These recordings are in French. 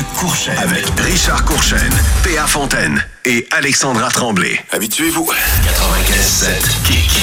Courchaine avec Richard Courchaine, P.A. Fontaine et Alexandra Tremblay. Habituez-vous. 95.7 Kick.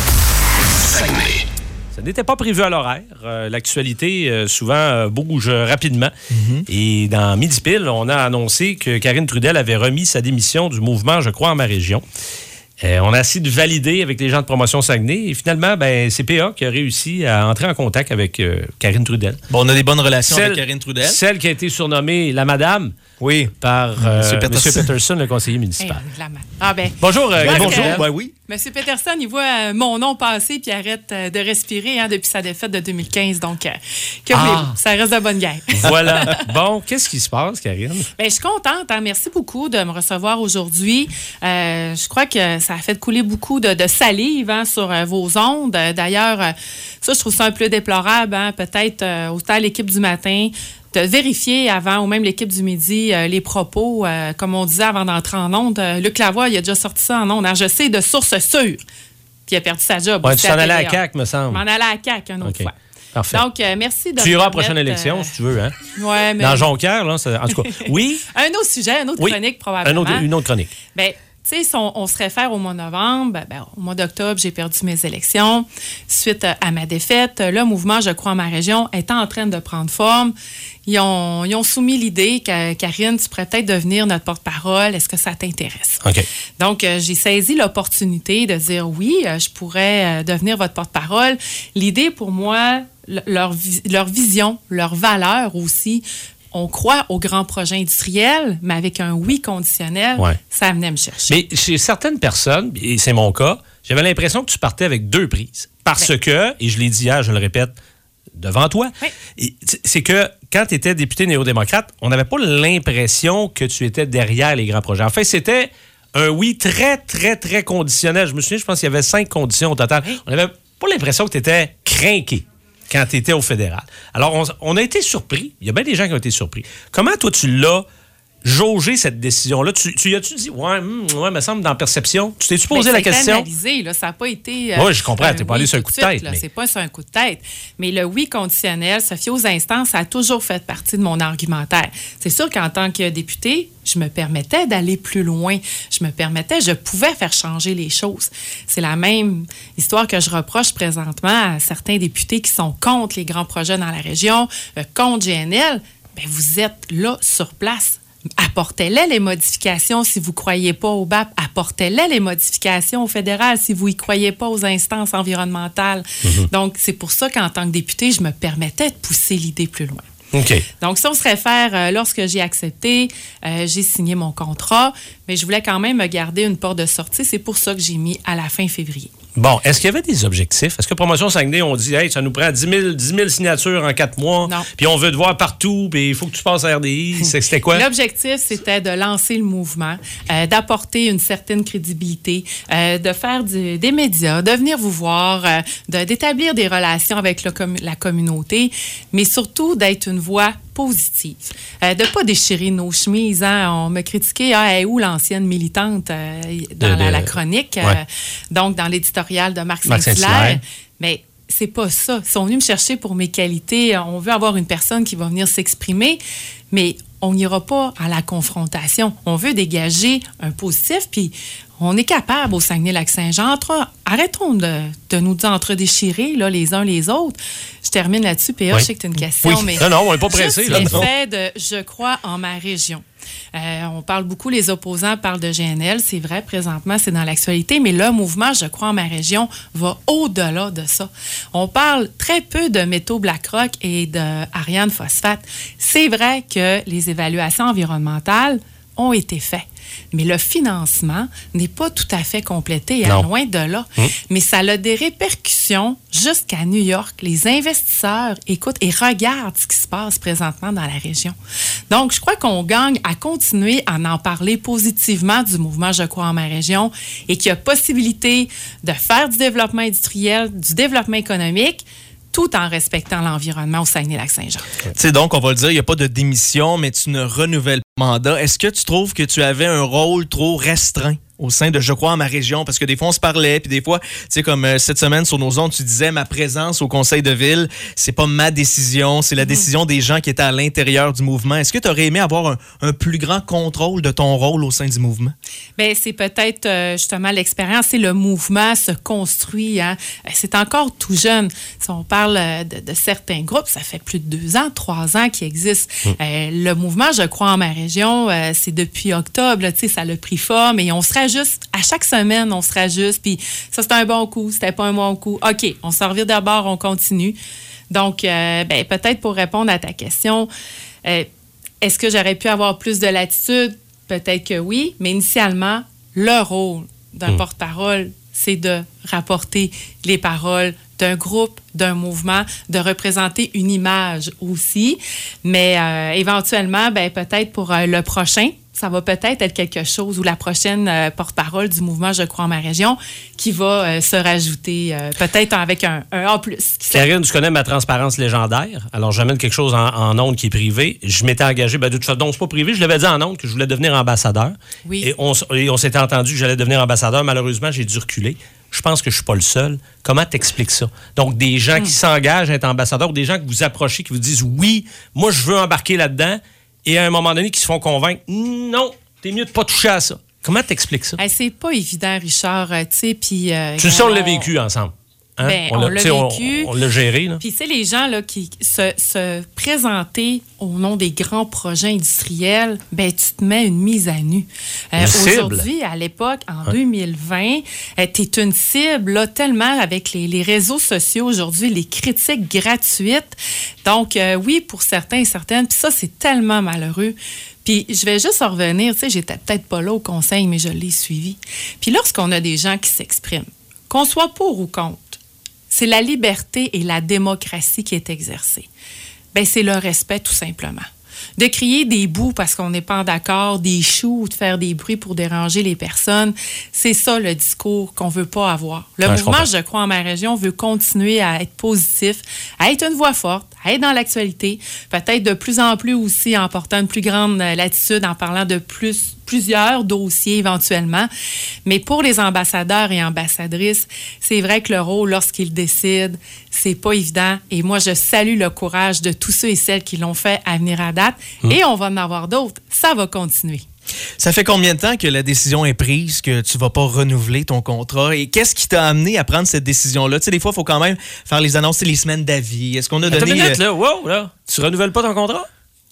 Saguenay. Ça n'était pas prévu à l'horaire. L'actualité, souvent, bouge rapidement. Et dans Midi Pile, on a annoncé que Karine Trudel avait remis sa démission du mouvement, je crois, en ma région. On a essayé de valider avec les gens de Promotion Saguenay. Et finalement, c'est PA qui a réussi à entrer en contact avec Karine Trudel. Bon, on a des bonnes relations avec Karine Trudel. Celle qui a été surnommée la madame. Oui. Par M. Peterson, le conseiller municipal. Bonjour, bonjour. Oui. M. Peterson, il voit mon nom passer puis arrête de respirer depuis sa défaite de 2015. Donc, que voulez-vous? Ça reste de bonne guerre. Voilà. Bon, qu'est-ce qui se passe, Karine? Je suis contente. Merci beaucoup de me recevoir aujourd'hui. Je crois que ça a fait couler beaucoup de salive sur vos ondes. D'ailleurs, ça, je trouve ça un peu déplorable. Peut-être autant l'équipe du matin de vérifier avant, ou même l'équipe du midi, les propos, comme on disait avant d'entrer en ondes. Luc Lavoie, il a déjà sorti ça en ondes. Je sais de sources sûres. Puis il a perdu sa job. Ouais, tu t'en allais à la CAQ, me semble. Je m'en allais à la CAQ une autre fois. Parfait. Donc, merci de... Tu iras à la prochaine élection, si tu veux. Hein? Ouais, mais... Dans Jonquière, là, en tout cas. Oui. Un autre sujet, une autre chronique, probablement. Une autre chronique. Tu sais, on se réfère au mois de novembre. Au mois d'octobre, j'ai perdu mes élections. Suite à ma défaite, le mouvement Je crois en ma région est en train de prendre forme. Ils ont soumis l'idée que, Karine, tu pourrais peut-être devenir notre porte-parole. Est-ce que ça t'intéresse? OK. Donc, j'ai saisi l'opportunité de dire oui, je pourrais devenir votre porte-parole. L'idée, pour moi, leur vision, leur valeur aussi. On croit aux grands projets industriels, mais avec un oui conditionnel, ça venait me chercher. Mais chez certaines personnes, et c'est mon cas, j'avais l'impression que tu partais avec deux prises. Parce que, et je l'ai dit hier, je le répète devant toi, c'est que quand tu étais député néo-démocrate, on n'avait pas l'impression que tu étais derrière les grands projets. En fait, c'était un oui très, très, très conditionnel. Je me souviens, je pense qu'il y avait 5 conditions au total. On n'avait pas l'impression que tu étais crinqué quand tu étais au fédéral. Alors, on a été surpris. Il y a bien des gens qui ont été surpris. Comment, toi, tu l'as jaugé, cette décision-là? Tu as-tu dit, me semble, dans perception? Tu t'es-tu posé la question? C'est analysé, là. Ça n'a pas été... Oui, je comprends. Tu n'es pas allé sur un coup de tête. C'est pas sur un coup de tête. Mais le oui conditionnel, se fier aux instances, ça a toujours fait partie de mon argumentaire. C'est sûr qu'en tant que député, je me permettais d'aller plus loin. Je pouvais faire changer les choses. C'est la même histoire que je reproche présentement à certains députés qui sont contre les grands projets dans la région, contre GNL. Bien, vous êtes là, sur place. Apportez-les les modifications si vous ne croyez pas au BAP. Apportez-les les modifications au fédéral si vous n'y croyez pas aux instances environnementales. Donc, c'est pour ça qu'en tant que député, je me permettais de pousser l'idée plus loin. Okay. Donc, si on se réfère, lorsque j'ai accepté, j'ai signé mon contrat, mais je voulais quand même me garder une porte de sortie. C'est pour ça que j'ai mis à la fin février. Bon, est-ce qu'il y avait des objectifs? Est-ce que Promotion Saguenay, on dit, hey, ça nous prend 10 000 signatures en 4 mois, puis on veut te voir partout, puis il faut que tu passes à RDI? C'était quoi? L'objectif, c'était de lancer le mouvement, d'apporter une certaine crédibilité, de faire des médias, de venir vous voir, d'établir des relations avec la communauté, mais surtout d'être une voix positive. De ne pas déchirer nos chemises. On m'a critiqué, est où l'ancienne militante dans la chronique, donc dans l'éditorial de Marc Saint-Hilaire. Mais c'est pas ça. Ils sont venus me chercher pour mes qualités. On veut avoir une personne qui va venir s'exprimer, mais on n'ira pas à la confrontation. On veut dégager un positif, puis on est capable au Saguenay-Lac-Saint-Jean. Arrêtons de nous entre-déchirer là, les uns les autres. Je termine là-dessus. PA, je sais que tu as une question. Mais non, on n'est pas pressé. L'effet de « je crois en ma région ». On parle beaucoup, les opposants parlent de GNL. C'est vrai, présentement, c'est dans l'actualité, mais le mouvement « Je crois en ma région » va au-delà de ça. On parle très peu de métaux BlackRock et d'Ariane Phosphate. C'est vrai que les évaluations environnementales ont été faites. Mais le financement n'est pas tout à fait complété, loin de là. Mais ça a des répercussions jusqu'à New York. Les investisseurs écoutent et regardent ce qui se passe présentement dans la région. Donc, je crois qu'on gagne à continuer à en parler positivement du mouvement « Je crois en ma région » et qu'il y a possibilité de faire du développement industriel, du développement économique, tout en respectant l'environnement au Saguenay-Lac-Saint-Jean. Tu sais, donc, on va le dire, il n'y a pas de démission, mais tu ne renouvelles pas le mandat. Est-ce que tu trouves que tu avais un rôle trop restreint au sein de Je crois en ma région? Parce que des fois, on se parlait, puis des fois, tu sais, comme cette semaine sur nos ondes, tu disais, ma présence au conseil de ville, c'est pas ma décision, c'est la décision des gens qui étaient à l'intérieur du mouvement. Est-ce que tu aurais aimé avoir un plus grand contrôle de ton rôle au sein du mouvement? Bien, c'est peut-être justement l'expérience. C'est le mouvement se construit. Hein? C'est encore tout jeune. Si on parle de certains groupes, ça fait plus de 2 ans, 3 ans qu'ils existent. Le mouvement Je crois en ma région, c'est depuis octobre. Tu sais, ça l'a pris forme et on se rajoute. À chaque semaine, on se rajuste. Puis ça, c'était un bon coup, c'était pas un bon coup. OK, on se revient d'abord, on continue. Donc, peut-être pour répondre à ta question, est-ce que j'aurais pu avoir plus de latitude? Peut-être que oui, mais initialement, le rôle d'un porte-parole, c'est de rapporter les paroles d'un groupe, d'un mouvement, de représenter une image aussi. Mais éventuellement, peut-être pour le prochain, ça va peut-être être quelque chose ou la prochaine porte-parole du mouvement Je crois en ma région qui va se rajouter peut-être avec un A+. Karine, tu connais ma transparence légendaire. Alors, j'amène quelque chose en ondes qui est privé. Je m'étais engagé, de toute façon, donc c'est pas privé, je l'avais dit en ondes que je voulais devenir ambassadeur. Oui. Et on s'était entendu que j'allais devenir ambassadeur. Malheureusement, j'ai dû reculer. Je pense que je suis pas le seul. Comment t'expliques ça? Donc, des gens qui s'engagent à être ambassadeurs ou des gens que vous approchez, qui vous disent « Oui, moi, je veux embarquer là-dedans », et à un moment donné, qui se font convaincre « Non, t'es mieux de pas toucher à ça ». Comment t'expliques ça? C'est pas évident, Richard. Tu sais, puis... tu sais, on l'a vécu ensemble. Hein? Ben, on l'a vécu. On l'a géré. Là. Puis, tu sais, les gens là, qui se présentaient au nom des grands projets industriels, ben, tu te mets une mise à nu. Aujourd'hui, à l'époque, en 2020, tu es une cible là, tellement avec les réseaux sociaux aujourd'hui, les critiques gratuites. Donc, oui, pour certains et certaines, puis ça, c'est tellement malheureux. Puis, je vais juste en revenir, tu sais, j'étais peut-être pas là au conseil, mais je l'ai suivi. Puis, lorsqu'on a des gens qui s'expriment, qu'on soit pour ou contre, c'est la liberté et la démocratie qui est exercée. Bien, c'est le respect, tout simplement. De crier des bouts parce qu'on n'est pas d'accord, des choux ou de faire des bruits pour déranger les personnes, c'est ça le discours qu'on ne veut pas avoir. Le mouvement Je crois en ma région veut continuer à être positif, à être une voix forte, à être dans l'actualité, peut-être de plus en plus aussi en portant une plus grande latitude, en parlant de plusieurs dossiers éventuellement. Mais pour les ambassadeurs et ambassadrices, c'est vrai que le rôle, lorsqu'ils décident, c'est pas évident. Et moi, je salue le courage de tous ceux et celles qui l'ont fait à venir à date. Et on va en avoir d'autres. Ça va continuer. Ça fait combien de temps que la décision est prise, que tu vas pas renouveler ton contrat? Et qu'est-ce qui t'a amené à prendre cette décision-là? Tu sais, des fois, il faut quand même faire les annonces, les semaines d'avis. Est-ce qu'on a donné... Attends une minute, là. Wow, là. Tu renouvelles pas ton contrat?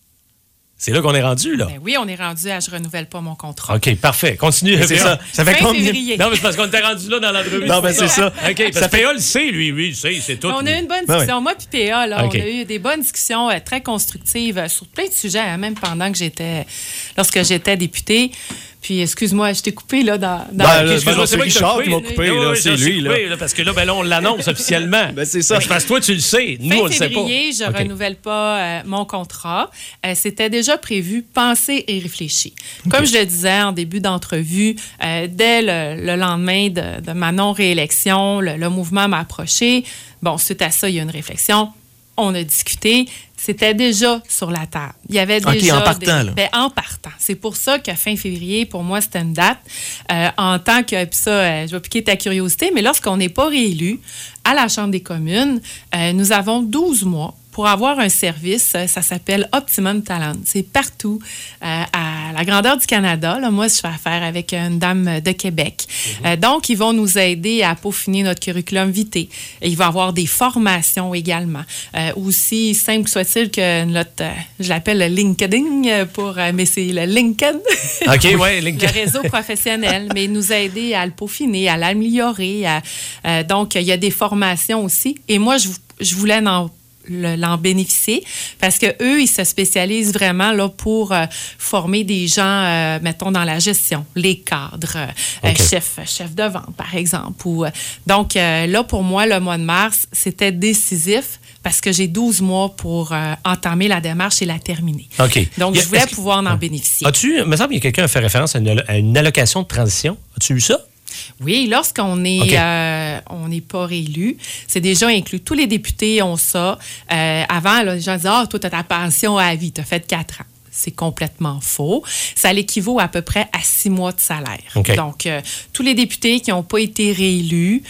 C'est là qu'on est rendu, là. Ben oui, on est rendu à « je renouvelle pas mon contrat ». OK, parfait. Continue. C'est ça. Ça fait fin combien? Février. Non, mais c'est parce qu'on était rendu là dans l'entrevue. Non, ben c'est ça. OK, parce que PA le sait, lui, c'est tout. On a eu une bonne discussion. Ouais. Moi puis PA, là, OK. on a eu des bonnes discussions très constructives sur plein de sujets, hein, même pendant que lorsque j'étais députée. Puis, excuse-moi, je t'ai coupé, là, dans... Excuse-moi, c'est moi qui Richard t'ai qui m'a coupé, là. C'est lui, là. Parce que là, on l'annonce officiellement. Ben, c'est ça. Parce que toi, tu le sais. Nous, on le sait pas. Fin février, je renouvelle pas mon contrat. C'était déjà prévu, pensé et réfléchi. Comme je le disais en début d'entrevue, dès le lendemain de ma non-réélection, le mouvement m'a approché. Bon, suite à ça, il y a une réflexion. On a discuté. C'était déjà sur la table. Il y avait déjà... en partant, là. En partant. C'est pour ça que fin février, pour moi, c'était une date. En tant que... Puis ça, je vais piquer ta curiosité, mais lorsqu'on n'est pas réélu à la Chambre des communes, nous avons 12 mois pour avoir un service. Ça s'appelle Optimum Talent. C'est partout à la grandeur du Canada. Là, moi, je fais affaire avec une dame de Québec. Donc, ils vont nous aider à peaufiner notre curriculum vitae. Il va y avoir des formations également. Aussi simple soit-il que notre, je l'appelle le LinkedIn, mais c'est le LinkedIn. OK, oui, LinkedIn. Le réseau professionnel, mais nous aider à le peaufiner, à l'améliorer. Donc, il y a des formations aussi. Et moi, je voulais l'en bénéficier parce que eux, ils se spécialisent vraiment là pour former des gens, mettons, dans la gestion, les cadres, chefs de vente, par exemple. Donc, là, pour moi, le mois de mars, c'était décisif parce que j'ai 12 mois pour entamer la démarche et la terminer. OK. Donc, je voulais pouvoir en bénéficier. Il me semble qu'il y a quelqu'un qui a fait référence à une allocation de transition. As-tu eu ça? Oui, lorsqu'on est, on n'est pas réélu, c'est déjà inclus. Tous les députés ont ça. Avant, là, les gens disaient « Ah, toi, tu as ta pension à vie, tu as fait 4 ans. » c'est complètement faux. Ça l'équivaut à peu près à 6 mois de salaire. Okay. Donc, tous les députés qui n'ont pas été réélus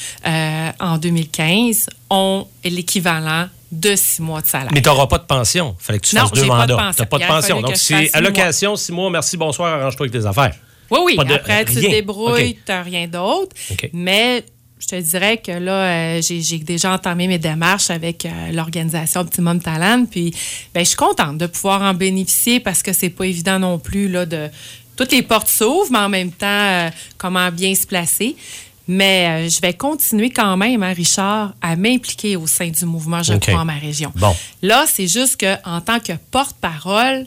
en 2015 ont l'équivalent de 6 mois de salaire. Mais tu n'auras pas de pension. Il fallait que tu fasses 2 mandats. Tu n'as pas de pension. Donc, c'est allocation, 6 mois, merci, bonsoir, arrange-toi avec tes affaires. Oui. Après, tu te débrouilles, tu n'as rien d'autre. Okay. Mais je te dirais que là, j'ai déjà entamé mes démarches avec l'organisation Optimum Talent. Puis, je suis contente de pouvoir en bénéficier parce que c'est pas évident non plus là, de... Toutes les portes s'ouvrent, mais en même temps, comment bien se placer. Mais je vais continuer quand même, hein, Richard, à m'impliquer au sein du mouvement Je crois en ma région. Bon. Là, c'est juste qu'en tant que porte-parole,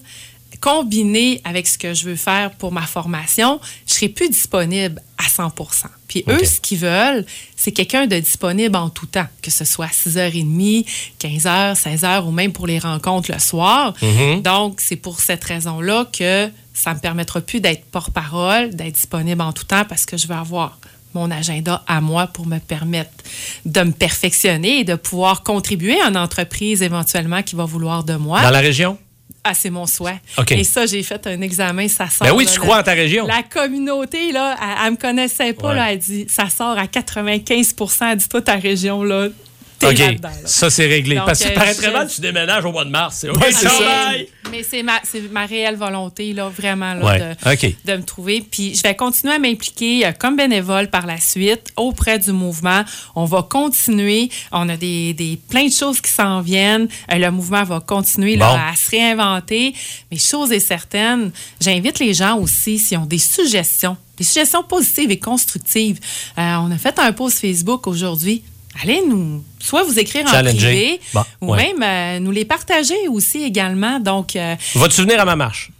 combiné avec ce que je veux faire pour ma formation, je ne serai plus disponible à 100%. Puis eux, ce qu'ils veulent, c'est quelqu'un de disponible en tout temps, que ce soit à 6h30, 15h, 16h ou même pour les rencontres le soir. Mm-hmm. Donc, c'est pour cette raison-là que ça ne me permettra plus d'être porte-parole, d'être disponible en tout temps parce que je vais avoir mon agenda à moi pour me permettre de me perfectionner et de pouvoir contribuer à une entreprise éventuellement qui va vouloir de moi. Dans la région? Ah, c'est mon souhait. Okay. Et ça, j'ai fait un examen, ça sort. Ben oui, là, tu crois en ta région. La communauté, là, elle me connaissait pas, là, elle dit, ça sort à 95%, dis-toi ta région, là. OK, là. ça, c'est réglé. Donc, parce que ça paraît très mal, tu déménages au mois de mars. OK, c'est ça. Mais c'est ma réelle volonté, là, vraiment, là, de me trouver. Puis je vais continuer à m'impliquer comme bénévole par la suite auprès du mouvement. On va continuer. On a plein de choses qui s'en viennent. Le mouvement va continuer là, à se réinventer. Mais chose est certaine, j'invite les gens aussi, s'ils ont des suggestions positives et constructives. On a fait un post Facebook aujourd'hui. Allez soit vous écrire en privé ou même nous les partager aussi également. Donc, vas-tu venir à ma marche?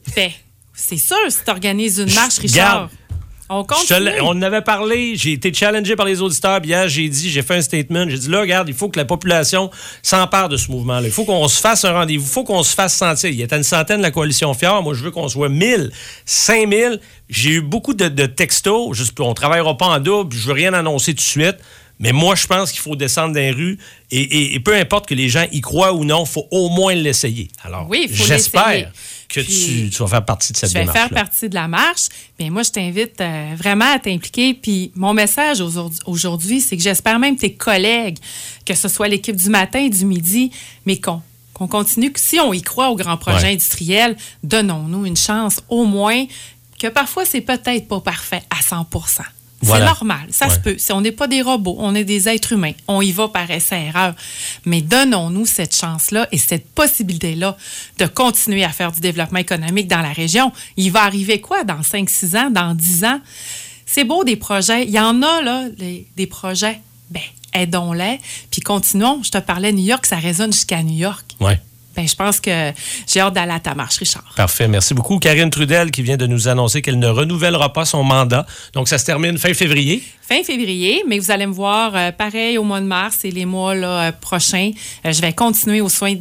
C'est sûr, si tu organises une marche, Richard. On continue. On en avait parlé, j'ai été challengé par les auditeurs. Hier, j'ai fait un statement. J'ai dit, là, regarde, il faut que la population s'empare de ce mouvement-là. Il faut qu'on se fasse un rendez-vous. Il faut qu'on se fasse sentir. Il y a une centaine, la coalition Fior. Moi, je veux qu'on soit 1000, 5000. J'ai eu beaucoup de textos. On ne travaillera pas en double. Je veux rien annoncer tout de suite. Mais moi, je pense qu'il faut descendre dans les rues et peu importe que les gens y croient ou non, il faut au moins l'essayer. Alors, j'espère que tu vas faire partie de cette démarche-là. Je vais faire partie de la marche. Mais moi, je t'invite vraiment à t'impliquer. Puis mon message aujourd'hui, c'est que j'espère même tes collègues, que ce soit l'équipe du matin et du midi, mais qu'on continue. Si on y croit au grand projet industriel, donnons-nous une chance, au moins, que parfois, c'est peut-être pas parfait à 100%. C'est normal, ça se peut. On n'est pas des robots, on est des êtres humains. On y va par essai-erreur. Mais donnons-nous cette chance-là et cette possibilité-là de continuer à faire du développement économique dans la région. Il va arriver quoi dans 5-6 ans, dans 10 ans? C'est beau des projets. Il y en a, là, des projets. Aidons-les. Puis continuons. Je te parlais de New York, ça résonne jusqu'à New York. Oui. Je pense que j'ai hâte d'aller à ta marche, Richard. Parfait. Merci beaucoup. Karine Trudel qui vient de nous annoncer qu'elle ne renouvellera pas son mandat. Donc, ça se termine fin février. Fin février, mais vous allez me voir pareil au mois de mars et les mois là, prochains. Je vais continuer aux soins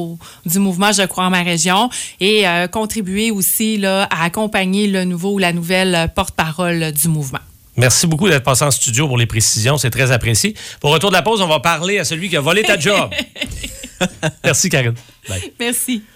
du mouvement Je crois en ma région et contribuer aussi là, à accompagner le nouveau ou la nouvelle porte-parole du mouvement. Merci beaucoup d'être passé en studio pour les précisions. C'est très apprécié. Pour retour de la pause, on va parler à celui qui a volé ta job. Merci, Karine. Bye. Merci.